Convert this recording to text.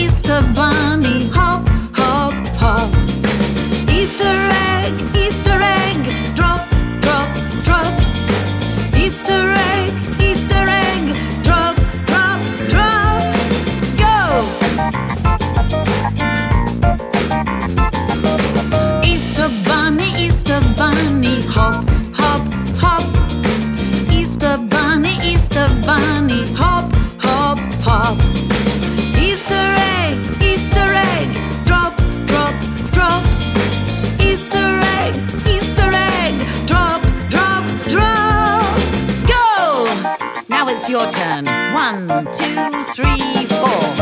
Easter bunny, hop, hop, hop. Easter egg, drop, drop, drop. Easter egg, drop, drop, drop. Go! Easter bunny, hop, hop, hop. Easter bunny, hop, hop, hop. Easter egg, drop, drop, drop. Easter egg, drop, drop, drop. Go! Now it's your turn. 1, 2, 3, 4.